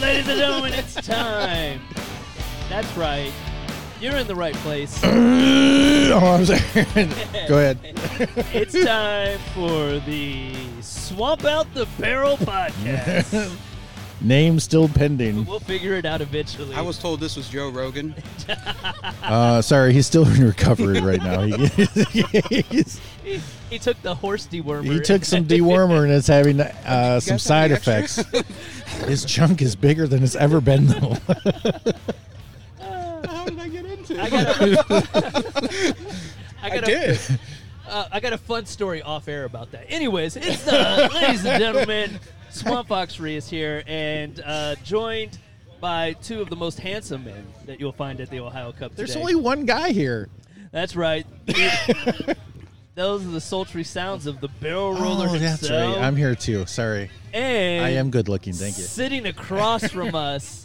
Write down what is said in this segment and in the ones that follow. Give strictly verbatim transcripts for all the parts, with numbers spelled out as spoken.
ladies and gentlemen, it's time. That's right. You're in the right place. Oh, I'm sorry. Go ahead. It's time for the Swamp Out the Barrel podcast. Name still pending. We'll figure it out eventually. I was told this was Joe Rogan. Uh, sorry, he's still in recovery right now. He, he's, he, he took the horse dewormer. he took some dewormer and is having uh, some got side any effects. His chunk is bigger than it's ever been, though. How did I get into it? I got a, I, got I a, did. Uh, I got a fun story off air about that. Anyways, it's the ladies and gentlemen, Swamp Fox Reyes here, and uh, joined by two of the most handsome men that you'll find at the Ohio Cup There's today. only one guy here. That's right. Those are the sultry sounds of the barrel roller Oh, himself. that's right. I'm here, too. Sorry. And I am good looking. Thank you. Sitting across from us,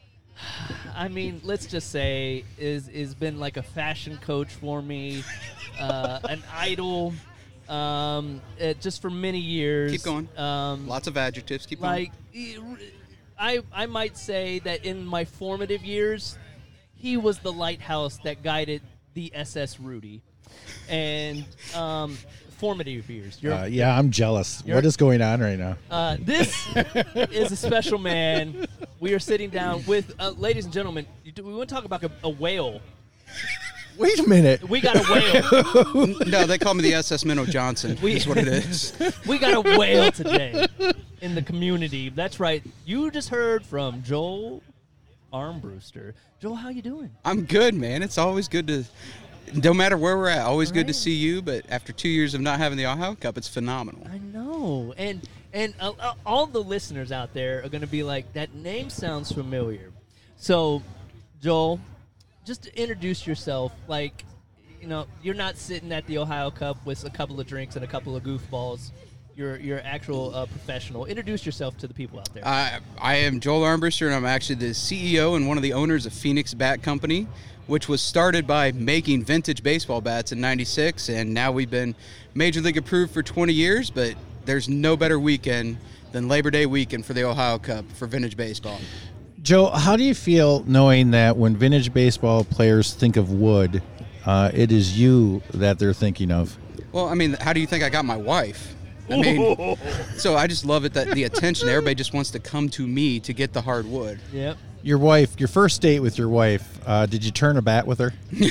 I mean, let's just say, is is been like a fashion coach for me, uh, an idol, um, uh, just for many years. Keep going. Um, Lots of adjectives. Keep like, going. I I might say that in my formative years, he was the lighthouse that guided the S S Rudy, and um, formative years. You're, Uh, yeah, I'm jealous. You're- What is going on right now? Uh, this is a special man. We are sitting down with, uh, ladies and gentlemen, we want to talk about a, a whale. Wait a minute. We got a whale. No, they call me the S S Minnow Johnson. We- That's what it is. We got a whale today in the community. That's right. You just heard from Joel Armbruster. Joel, how you doing? I'm good, man. It's always good to, no matter where we're at, always good to Right. see you. But after two years of not having the Ohio Cup, it's phenomenal. I know. And and uh, uh, all the listeners out there are going to be like, that name sounds familiar. So, Joel, just to introduce yourself. Like, you know, you're not sitting at the Ohio Cup with a couple of drinks and a couple of goofballs. You're you're actual uh, professional. Introduce yourself to the people out there. I, I am Joel Armbruster, and I'm actually the C E O and one of the owners of Phoenix Bat Company, which was started by making vintage baseball bats in ninety-six, and now we've been Major League approved for twenty years, but there's no better weekend than Labor Day weekend for the Ohio Cup for vintage baseball. Joe, how do you feel knowing that when vintage baseball players think of wood, uh, it is you that they're thinking of? Well, I mean, how do you think I got my wife? I mean, so I just love it that the attention, everybody just wants to come to me to get the hard wood. Yep. Your wife, your first date with your wife, uh, did you turn a bat with her?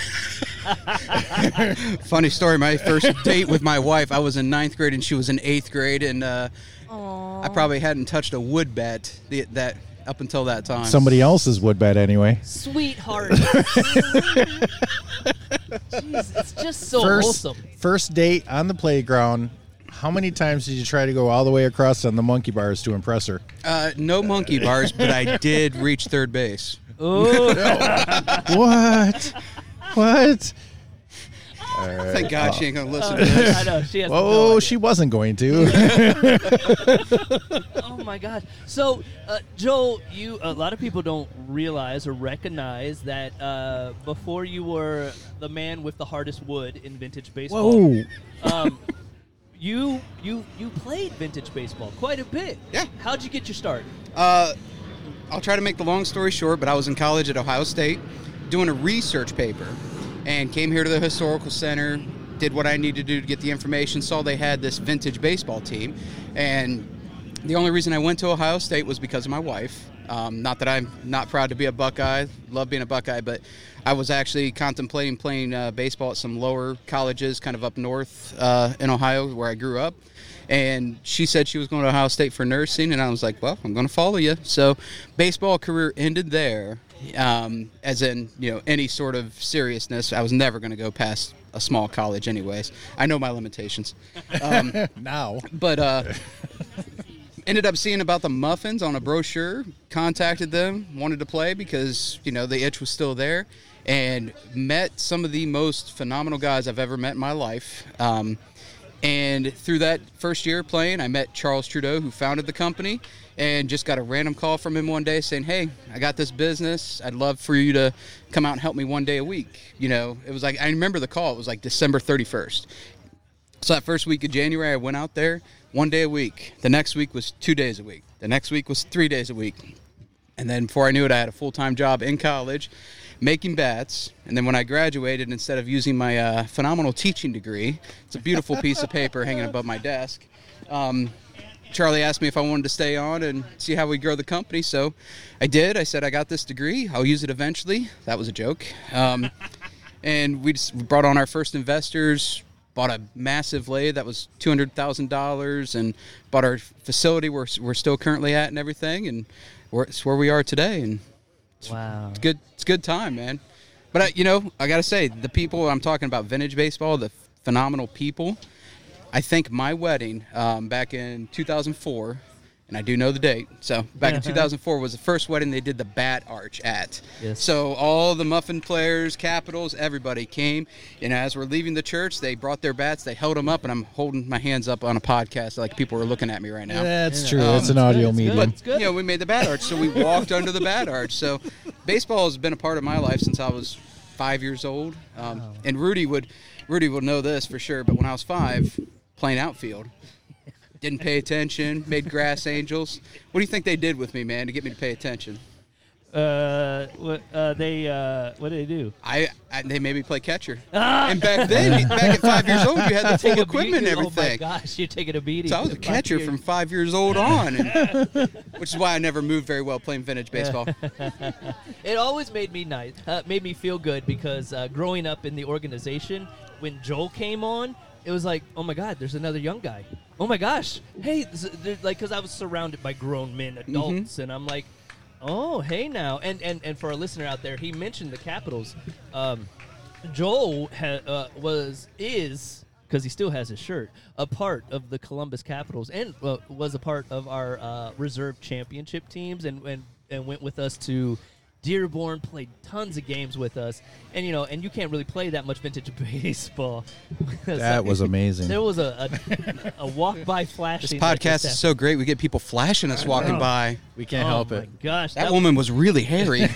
Funny story, my first date with my wife, I was in ninth grade and she was in eighth grade, and uh, I probably hadn't touched a wood bat the, that up until that time. Somebody else's wood bat anyway. Sweetheart. Jeez, it's just so First, wholesome. first date on the playground. How many times did you try to go all the way across on the monkey bars to impress her? Uh, no monkey bars, but I did reach third base. Ooh. What? What? Thank God she ain't going to listen Uh, to this. I know. She has no Oh, idea. she wasn't going to. Oh my God! So, uh, Joel, you a lot of people don't realize or recognize that uh, before you were the man with the hardest wood in vintage baseball. Whoa. Um, you you you played vintage baseball quite a bit. Yeah. How'd you get your start? Uh, I'll try to make the long story short, but I was in college at Ohio State doing a research paper and came here to the Historical Center, did what I needed to do to get the information, saw they had this vintage baseball team, and the only reason I went to Ohio State was because of my wife. Um, not that I'm not proud to be a Buckeye, love being a Buckeye, but I was actually contemplating playing uh, baseball at some lower colleges kind of up north uh, in Ohio where I grew up. And she said she was going to Ohio State for nursing, and I was like, well, I'm going to follow you. So baseball career ended there, um, as in, you know, any sort of seriousness. I was never going to go past a small college anyways. I know my limitations. Um, Now. but uh, ended up seeing about the Muffins on a brochure, contacted them, wanted to play because, you know, the itch was still there, and met some of the most phenomenal guys I've ever met in my life. Um, and through that first year playing, I met Charles Trudeau, who founded the company, and just got a random call from him one day saying, hey, I got this business. I'd love for you to come out and help me one day a week. You know, it was like, I remember the call. It was like December thirty-first. So that first week of January, I went out there one day a week. The next week was two days a week. The next week was three days a week. And then before I knew it, I had a full-time job in college making bats. And then when I graduated, instead of using my uh, phenomenal teaching degree, it's a beautiful piece of paper hanging above my desk, um, Charlie asked me if I wanted to stay on and see how we grow the company. So I did. I said, I got this degree. I'll use it eventually. That was a joke. Um, and we just brought on our first investors, bought a massive lathe that was two hundred thousand dollars, and bought our facility where we're still currently at and everything. And we're, it's where we are today. And it's, wow. It's good. It's a good time, man. But, I, you know, I got to say, the people I'm talking about, vintage baseball, the phenomenal people, I think my wedding um, back in two thousand four, and I do know the date, so back in two thousand four was the first wedding they did the bat arch at. Yes. So all the Muffin players, Capitals, everybody came, and as we're leaving the church, they brought their bats, they held them up, and I'm holding my hands up on a podcast like people are looking at me right now. That's Yeah. true. Um, it's an it's audio good, it's medium. good. It's good. You know, we made the bat arch, so we walked under the bat arch. So baseball has been a part of my life since I was five years old. Um, Wow. And Rudy would Rudy would know this for sure, but when I was five, playing outfield, didn't pay attention, made grass angels. What do you think they did with me, man, to get me to pay attention? Uh, what uh, they uh, what did they do? I, I They made me play catcher. Ah! And back then, back at five years old, you had the Take full a equipment and beating. Oh my everything. gosh, you're taking a beating. So I was a Five catcher years. from five years old on, and, which is why I never moved very well playing vintage baseball. It always made me nice, uh, made me feel good because uh, growing up in the organization, when Joel came on, it was like, oh my God, there's another young guy. Oh my gosh, hey, this, there- like, because I was surrounded by grown men, adults, and I'm like, oh, hey now, and and and for a listener out there, he mentioned the Capitals. Um, Joel ha- uh, was is because he still has his shirt a part of the Columbus Capitals and uh, was a part of our uh, reserve championship teams and, and and went with us to Dearborn, played tons of games with us, and you know, and you can't really play that much vintage baseball. That was amazing. There was a a, a walk by flashing. This that podcast just is so great. We get people flashing us walking know. by. We can't oh help my it. gosh, That woman was really hairy.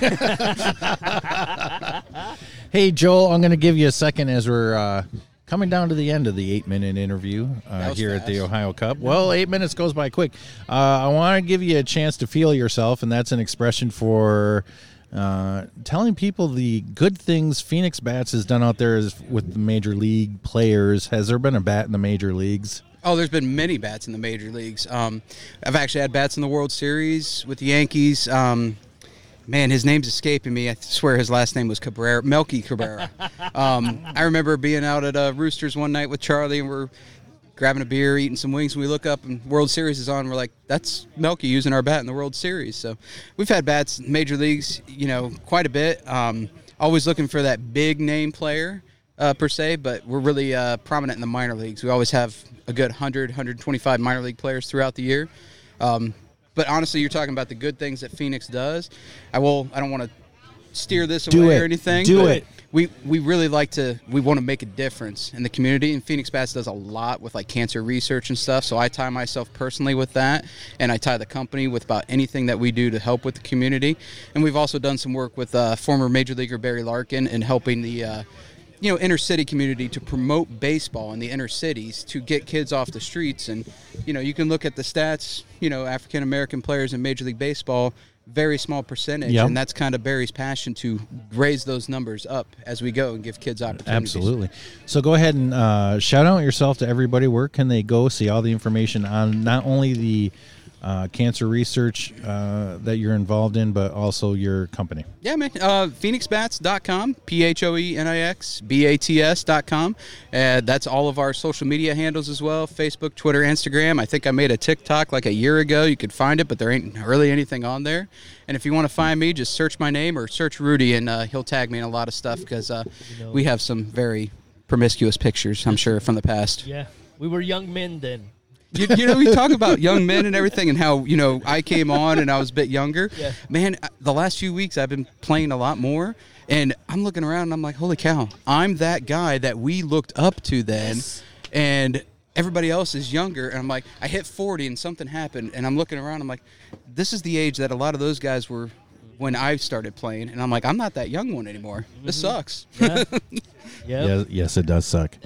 Hey, Joel, I'm going to give you a second as we're uh, coming down to the end of the eight-minute interview uh, That was here at the fast. Ohio Cup. Well, eight minutes goes by quick. Uh, I want to give you a chance to feel yourself, and that's an expression for uh, telling people the good things Phoenix Bats has done out there is with the major league players. Has there been a bat in the major leagues? Oh, there's been many bats in the major leagues. Um, I've actually had bats in the World Series with the Yankees. Um, man, his name's escaping me. I swear his last name was Cabrera, Melky Cabrera. um, I remember being out at uh, Roosters one night with Charlie, and we're grabbing a beer, eating some wings, and we look up, and World Series is on. And we're like, that's Melky using our bat in the World Series. So we've had bats in major leagues, you know, quite a bit. Um, always looking for that big name player. Uh, per se, but we're really uh, prominent in the minor leagues. We always have a good one hundred, one hundred twenty-five minor league players throughout the year. Um, but honestly, you're talking about the good things that Phoenix does. I will. I don't want to steer this Do away it. or anything. Do but it. We we really like to. We want to make a difference in the community, and Phoenix Bats does a lot with like cancer research and stuff. So I tie myself personally with that, and I tie the company with about anything that we do to help with the community. And we've also done some work with uh, former major leaguer Barry Larkin in helping the. Uh, you know, inner city community to promote baseball in the inner cities to get kids off the streets. And, you know, you can look at the stats, you know, African-American players in Major League Baseball, very small percentage. Yep. And that's kind of Barry's passion to raise those numbers up as we go and give kids opportunities. Absolutely. So go ahead and uh, shout out yourself to everybody. Where can they go see all the information on not only the uh, cancer research uh, that you're involved in, but also your company? Yeah, man. Uh, Phoenix Bats dot com, P H O E N I X B A T S dot com. Uh, that's all of our social media handles as well, Facebook, Twitter, Instagram. I think I made a TikTok like a year ago. You could find it, but there ain't really anything on there. And if you want to find me, just search my name or search Rudy, and uh, he'll tag me in a lot of stuff because uh, You know. we have some very promiscuous pictures, I'm sure, from the past. Yeah, we were young men then. You, you know, we talk about young men and everything and how, you know, I came on and I was a bit younger. Yeah. Man, the last few weeks I've been playing a lot more, and I'm looking around and I'm like, holy cow, I'm that guy that we looked up to then, Yes. and everybody else is younger. And I'm like, I hit forty and something happened, and I'm looking around, I'm like, this is the age that a lot of those guys were when I started playing, and I'm like, I'm not that young one anymore. This sucks. Yeah. Yep. Yes, yes, it does suck.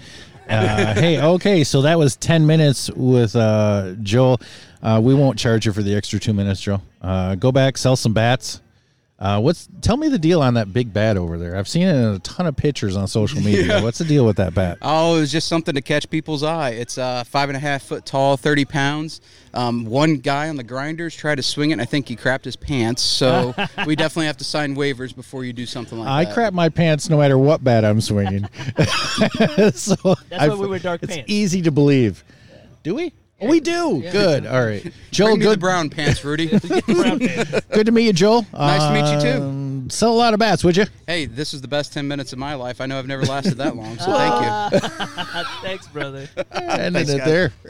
Uh, hey, okay, so that was ten minutes with uh, Joel. Uh, we won't charge you for the extra two minutes, Joe. Uh, go back, sell some bats. Uh, what's tell me the deal on that big bat over there? I've seen it in a ton of pictures on social media. Yeah. What's the deal with that bat? Oh, it was just something to catch people's eye. It's uh, five and a half foot tall, thirty pounds. Um, one guy on the grinders tried to swing it, and I think he crapped his pants. So we definitely have to sign waivers before you do something like I that. crap my pants no matter what bat I'm swinging. so That's why we wear dark it's pants. easy to believe. Do we? Oh, we do. Yeah. Good. All right. Joel, Bring me the good. brown pants, Rudy. Brown pants. Good to meet you, Joel. Nice to meet you, too. Um, Sell a lot of bats, would you? Hey, this is the best ten minutes of my life. I know I've never lasted that long, so thank you. Thanks, brother. Ended Thanks, it guys. there.